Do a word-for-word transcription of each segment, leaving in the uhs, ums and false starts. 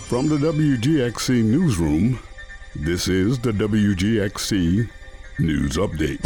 From the W G X C Newsroom, this is the W G X C News Update.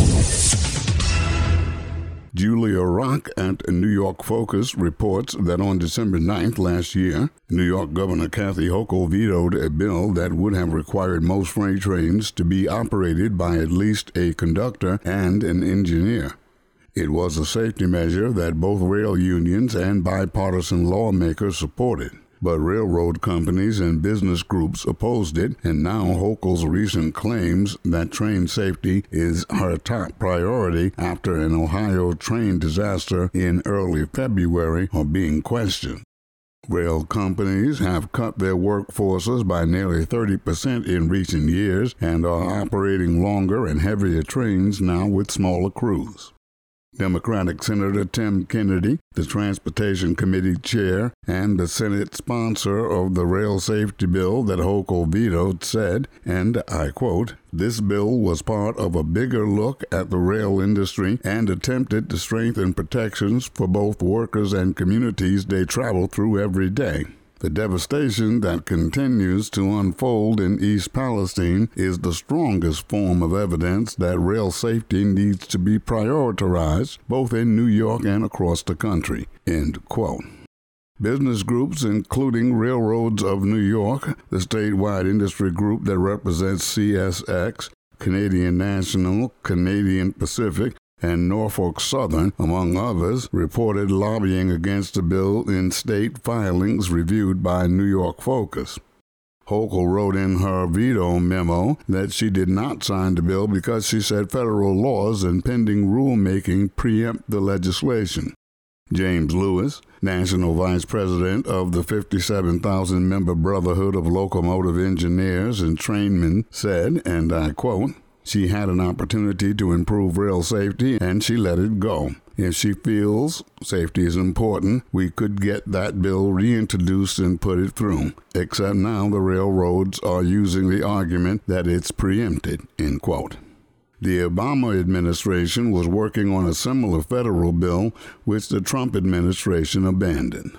Julia Rock at New York Focus reports that on December ninth last year, New York Governor Kathy Hochul vetoed a bill that would have required most freight trains to be operated by at least a conductor and an engineer. It was a safety measure that both rail unions and bipartisan lawmakers supported. But railroad companies and business groups opposed it, and now Hochul's recent claims that train safety is her top priority after an Ohio train disaster in early February are being questioned. Rail companies have cut their workforces by nearly thirty percent in recent years and are operating longer and heavier trains now with smaller crews. Democratic Senator Tim Kennedy, the Transportation Committee chair and the Senate sponsor of the rail safety bill that Hochul vetoed, said, and I quote, "This bill was part of a bigger look at the rail industry and attempted to strengthen protections for both workers and communities they travel through every day. The devastation that continues to unfold in East Palestine is the strongest form of evidence that rail safety needs to be prioritized both in New York and across the country." End quote. Business groups, including Railroads of New York, the statewide industry group that represents C S X, Canadian National, Canadian Pacific, and Norfolk Southern, among others, reported lobbying against the bill in state filings reviewed by New York Focus. Hochul wrote in her veto memo that she did not sign the bill because she said federal laws and pending rulemaking preempt the legislation. James Lewis, National Vice President of the fifty-seven thousand member Brotherhood of Locomotive Engineers and Trainmen, said, and I quote, "She had an opportunity to improve rail safety, and she let it go. If she feels safety is important, we could get that bill reintroduced and put it through. Except now the railroads are using the argument that it's preempted." End quote. The Obama administration was working on a similar federal bill, which the Trump administration abandoned.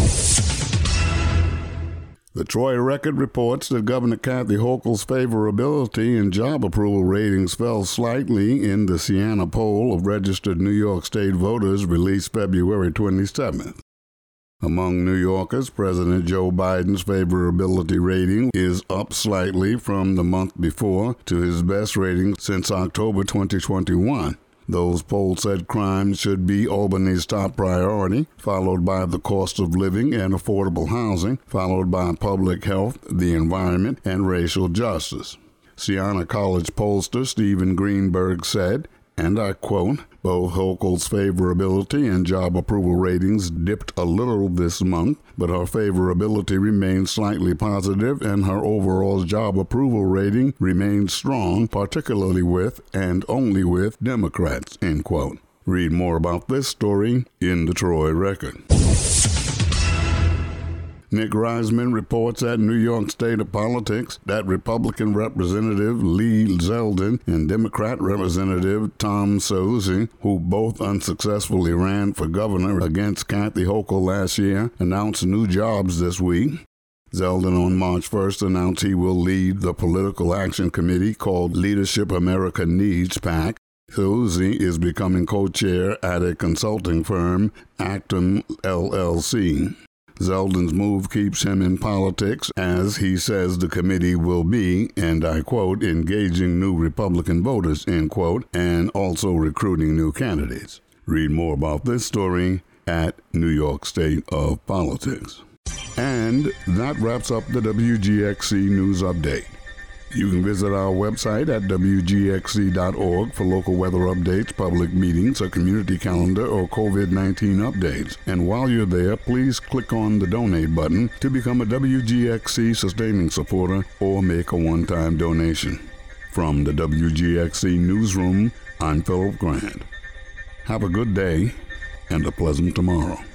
The Troy Record reports that Governor Kathy Hochul's favorability and job approval ratings fell slightly in the Siena poll of registered New York State voters released February twenty-seventh. Among New Yorkers, President Joe Biden's favorability rating is up slightly from the month before to his best rating since October twenty twenty-one. Those polls said crime should be Albany's top priority, followed by the cost of living and affordable housing, followed by public health, the environment, and racial justice. Siena College pollster Stephen Greenberg said, and I quote, "Both Hochul's favorability and job approval ratings dipped a little this month, but her favorability remains slightly positive and her overall job approval rating remains strong, particularly with and only with Democrats." End quote. Read more about this story in the Troy Record. Nick Reisman reports at New York State of Politics that Republican Representative Lee Zeldin and Democrat Representative Tom Suozzi, who both unsuccessfully ran for governor against Kathy Hochul last year, announced new jobs this week. Zeldin on March first announced he will lead the political action committee called Leadership America Needs PAC. Suozzi is becoming co-chair at a consulting firm, Actum L L C. Zeldin's move keeps him in politics, as he says the committee will be, and I quote, engaging new Republican voters, end quote, and also recruiting new candidates. Read more about this story at New York State of Politics. And that wraps up the W G X C News Update. You can visit our website at W G X C dot org for local weather updates, public meetings, a community calendar, or COVID nineteen updates. And while you're there, please click on the donate button to become a W G X C sustaining supporter or make a one-time donation. From the W G X C Newsroom, I'm Philip Grant. Have a good day and a pleasant tomorrow.